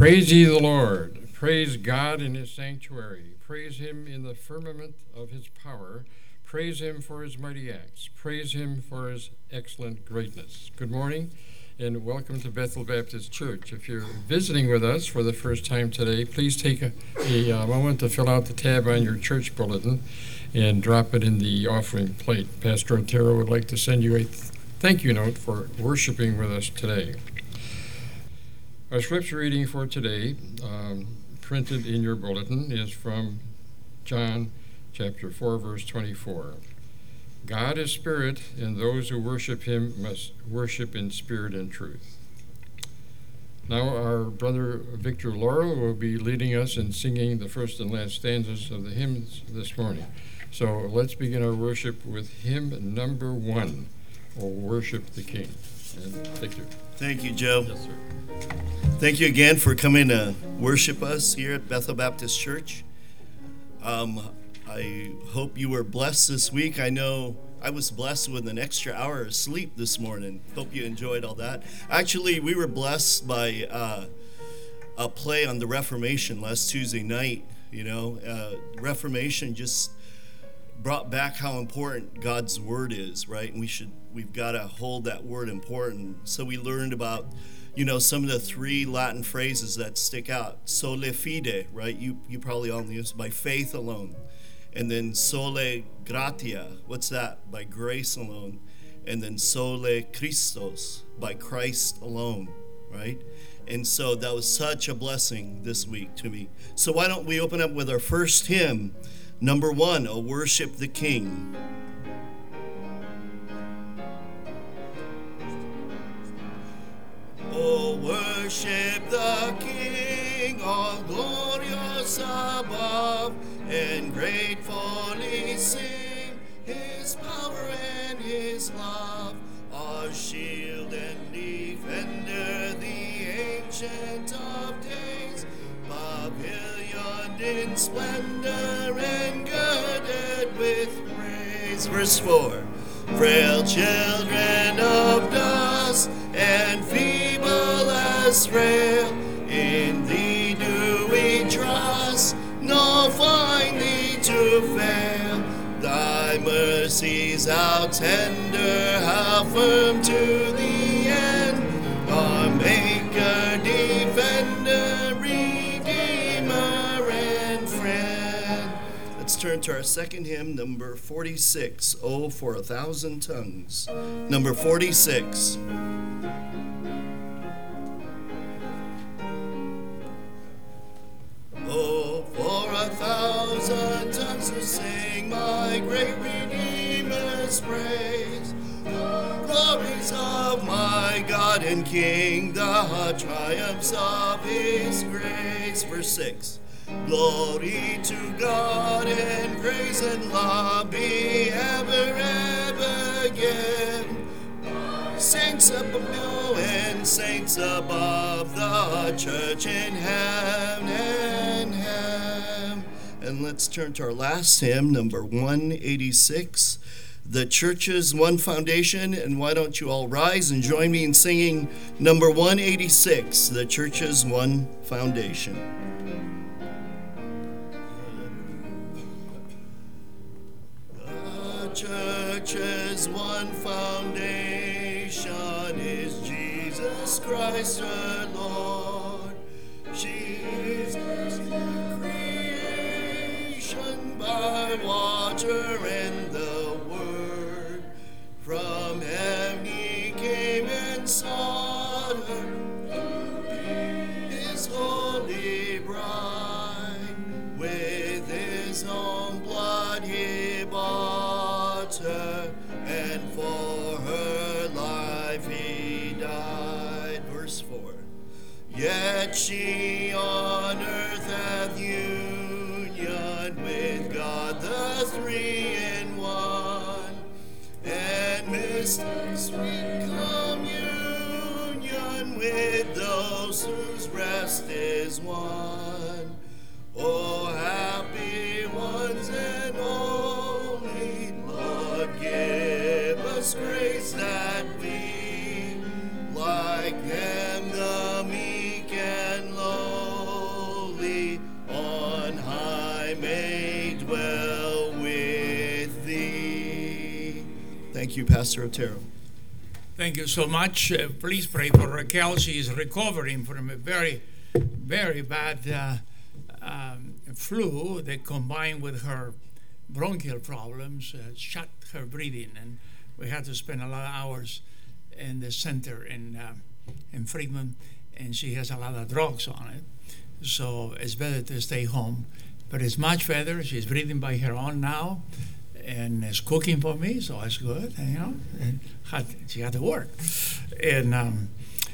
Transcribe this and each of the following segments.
Praise ye the Lord. Praise God in his sanctuary. Praise him in the firmament of his power. Praise him for his mighty acts. Praise him for his excellent greatness. Good morning and welcome to Bethel Baptist Church. If you're visiting with us for the first time today, please take a moment to fill out the tab on your church bulletin and drop it in the offering plate. Pastor Otero would like to send you a thank you note for worshiping with us today. Our scripture reading for today, printed in your bulletin, is from John chapter 4, verse 24. God is spirit, and those who worship him must worship in spirit and truth. Now our brother Victor Laurel will be leading us in singing the first and last stanzas of the hymns this morning. So let's begin our worship with hymn number 1, O Worship the King. And Victor. Thank you, Joe. Yes, sir. Thank you again for coming to worship us here at Bethel Baptist Church. I hope you were blessed this week. I know I was blessed with an extra hour of sleep this morning. Hope you enjoyed all that. Actually, we were blessed by a play on the Reformation last Tuesday night. Reformation just brought back how important God's word is, right? And we've got to hold that word important. So we learned about, some of the 3 Latin phrases that stick out. Sole fide, right? You probably all knew this, by faith alone. And then sole gratia, what's that? By grace alone. And then sole Christos, by Christ alone, right? And so that was such a blessing this week to me. So why don't we open up with our first hymn, number 1, O Worship the King. O worship the King, all glorious above, and gratefully sing his power and his love, our shield and defender, the ancient of days, pavilioned in splendor and girded with praise. Verse 4, frail children of dust and feeble as frail, in thee do we trust, nor find thee to fail. Thy mercies how tender, how firm to the end, our maker, defender, redeemer, and friend. Let's turn to our second hymn, number 46, Oh, for 1,000 tongues. Number 46. Oh, for 1,000 tongues to sing my great Redeemer's praise, the glories of my God and King, the triumphs of his grace. Verse 6. Glory to God and praise and love be ever given. Saints up below and saints above, the church in heaven. And let's turn to our last hymn, number 186, The Church's One Foundation. And why don't you all rise and join me in singing number 186, The Church's One Foundation. The Church's one foundation is Jesus Christ our Lord. Jesus the creation by water and the word. From heaven he came and sought her to be his holy bride. With his own blood he bought her, and for her life he died. Verse 4. Yet she on earth hath union with God the three in one, and mystic sweet communion with those whose rest is won. Oh, happy ones and only, Lord, give us grace that we, like them, the meek and lowly, Thank you, Pastor Otero. Thank you so much. Please pray for Raquel. She is recovering from a very, very bad flu that combined with her bronchial problems shut her breathing, and we had to spend a lot of hours in the center in Fremont, and she has a lot of drugs on it, so it's better to stay home. But it's much better. She's breathing by her own now, and is cooking for me, so it's good. And, and she had to work, and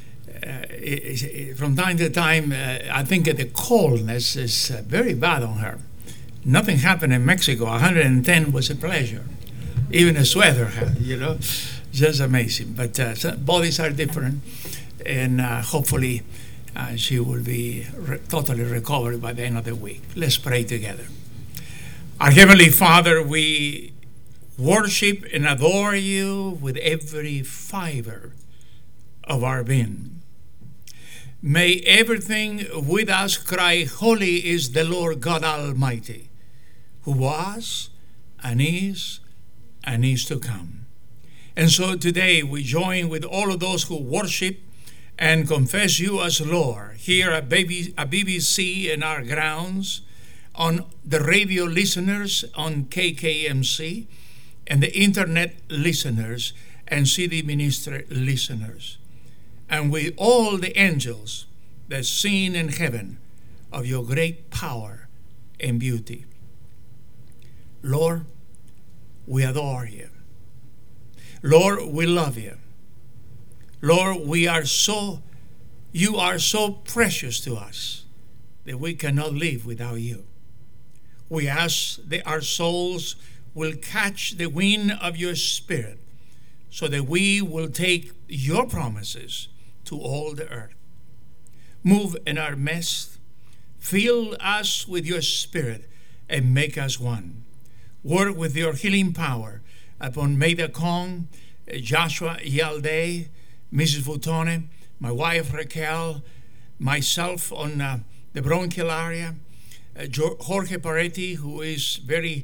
from time to time, I think the coldness is very bad on her. Nothing happened in Mexico. 110 was a pleasure. Even a sweater, just amazing. But bodies are different, and hopefully she will be totally recovered by the end of the week. Let's pray together. Our Heavenly Father, we worship and adore you with every fiber of our being. May everything with us cry, holy is the Lord God Almighty, who was and is to come. And so today we join with all of those who worship and confess you as Lord here at BBC in our grounds, on the radio listeners on KKMC, and the internet listeners and CD minister listeners, and with all the angels that sing in heaven of your great power and beauty. Lord, we adore you. Lord, we love you. Lord, you are so precious to us that we cannot live without you. We ask that our souls will catch the wind of your Spirit so that we will take your promises to all the earth. Move in our midst, fill us with your Spirit, and make us one. Work with your healing power upon Maida Kong, Joshua Yalde, Mrs. Futone, my wife Raquel, myself on the bronchial area, Jorge Paretti, who is very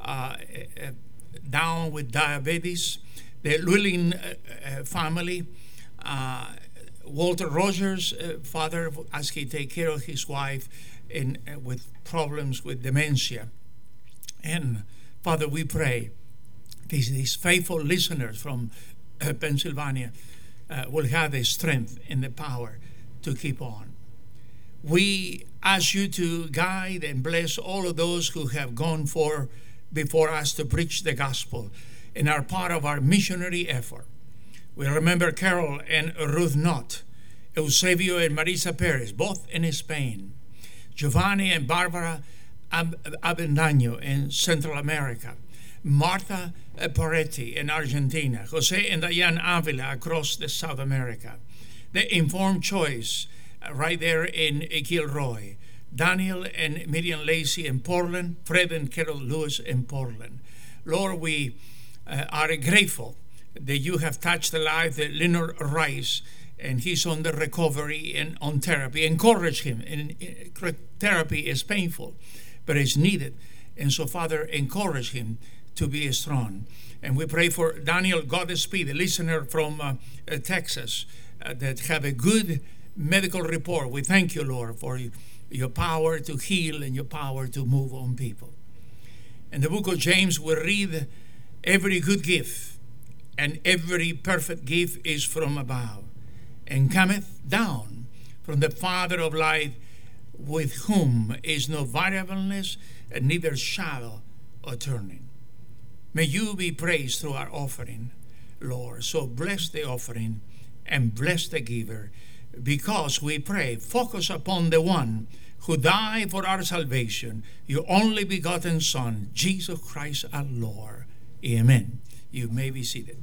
down with diabetes, the Llewellyn family, Walter Rogers' father, as he take care of his wife with problems with dementia. And Father, we pray these faithful listeners from Pennsylvania will have the strength and the power to keep on. We ask you to guide and bless all of those who have gone before us to preach the gospel and are part of our missionary effort. We remember Carol and Ruth Knott, Eusebio and Marisa Perez, both in Spain, Giovanni and Barbara Avendaño in Central America, Martha Paretti in Argentina, Jose and Diane Avila across the South America, the Informed Choice right there in Gilroy, Daniel and Miriam Lacey in Portland, Fred and Carol Lewis in Portland. Lord, we are grateful that you have touched the life of Leonard Rice, and he's on the recovery and on therapy. Encourage him. And therapy is painful, but it's needed. And so, Father, encourage him to be strong. And we pray for Daniel Godspeed, a listener from Texas, that have a good medical report. We thank you, Lord, for your power to heal and your power to move on people. In the book of James, we read, every good gift and every perfect gift is from above, and cometh down from the Father of light, with whom is no variableness and neither shadow of turning. May you be praised through our offering, Lord. So bless the offering and bless the giver, because we pray, focus upon the one who died for our salvation, your only begotten Son, Jesus Christ our Lord. Amen. You may be seated.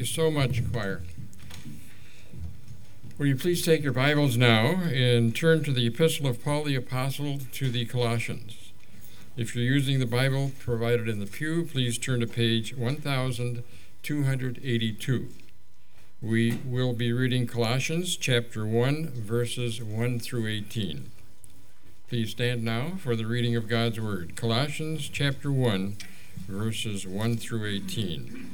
you so much, choir. Will you please take your Bibles now and turn to the Epistle of Paul the Apostle to the Colossians. If you're using the Bible provided in the pew, please turn to page 1282. We will be reading Colossians chapter 1, verses 1 through 18. Please stand now for the reading of God's Word. Colossians chapter 1, verses 1 through 18.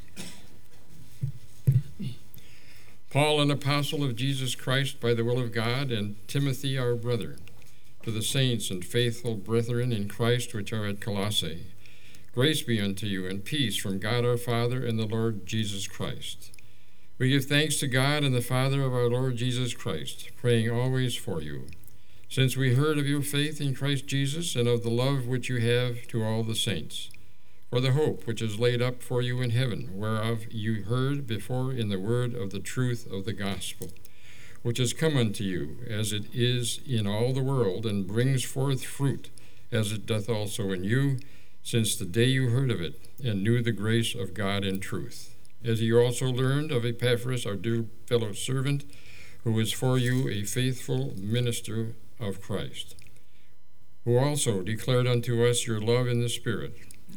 Paul, an apostle of Jesus Christ by the will of God, and Timothy our brother, to the saints and faithful brethren in Christ which are at Colossae, grace be unto you and peace from God our Father and the Lord Jesus Christ. We give thanks to God and the Father of our Lord Jesus Christ, praying always for you, since we heard of your faith in Christ Jesus and of the love which you have to all the saints, for the hope which is laid up for you in heaven, whereof you heard before in the word of the truth of the gospel, which is come unto you, as it is in all the world, and brings forth fruit, as it doth also in you, since the day you heard of it, and knew the grace of God in truth. As you also learned of Epaphras, our dear fellow servant, who is for you a faithful minister of Christ, who also declared unto us your love in the Spirit.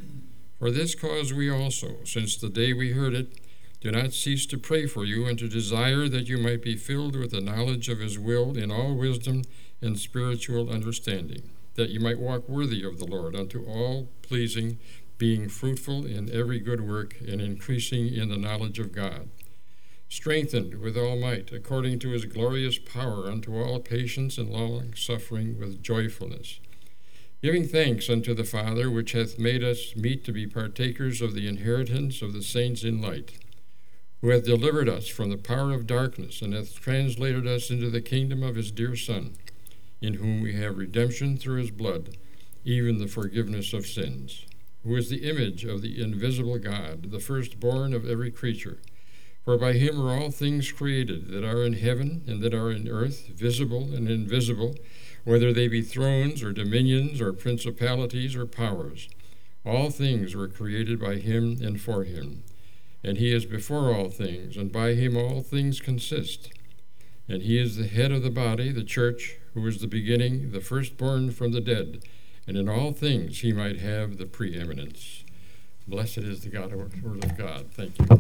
For this cause we also, since the day we heard it, do not cease to pray for you and to desire that you might be filled with the knowledge of his will in all wisdom and spiritual understanding, that you might walk worthy of the Lord unto all pleasing, being fruitful in every good work and increasing in the knowledge of God, strengthened with all might according to his glorious power unto all patience and long suffering with joyfulness, giving thanks unto the Father, which hath made us meet to be partakers of the inheritance of the saints in light, who hath delivered us from the power of darkness, and hath translated us into the kingdom of his dear Son, in whom we have redemption through his blood, even the forgiveness of sins, who is the image of the invisible God, the firstborn of every creature. For by him are all things created, that are in heaven and that are in earth, visible and invisible, whether they be thrones or dominions or principalities or powers. All things were created by him and for him. And he is before all things, and by him all things consist. And he is the head of the body, the church, who is the beginning, the firstborn from the dead, and in all things he might have the preeminence. Blessed is the word of God. Thank you.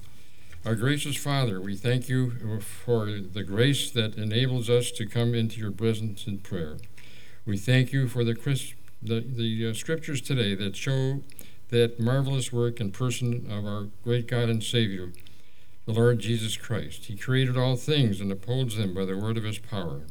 Our gracious Father, we thank you for the grace that enables us to come into your presence in prayer. We thank you for the scriptures today that show that marvelous work and person of our great God and Savior, the Lord Jesus Christ. He created all things and upholds them by the word of his power.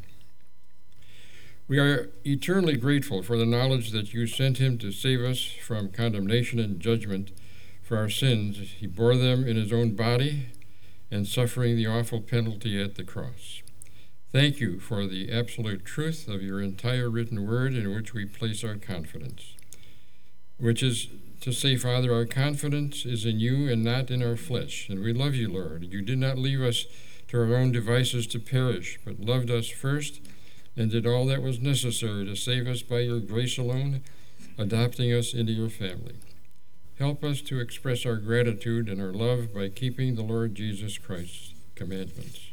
We are eternally grateful for the knowledge that you sent him to save us from condemnation and judgment for our sins. He bore them in his own body and suffering the awful penalty at the cross. Thank you for the absolute truth of your entire written word in which we place our confidence, which is to say, Father, our confidence is in you and not in our flesh. And we love you, Lord. You did not leave us to our own devices to perish, but loved us first and did all that was necessary to save us by your grace alone, adopting us into your family. Help us to express our gratitude and our love by keeping the Lord Jesus Christ's commandments.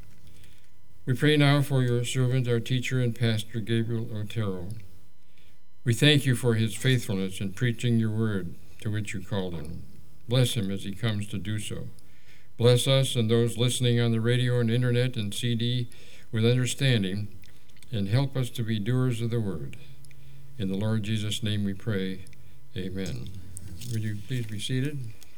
We pray now for your servant, our teacher and pastor, Gabriel Otero. We thank you for his faithfulness in preaching your word to which you called him. Bless him as he comes to do so. Bless us and those listening on the radio and internet and CD with understanding, and help us to be doers of the word. In the Lord Jesus' name we pray, amen. Would you please be seated?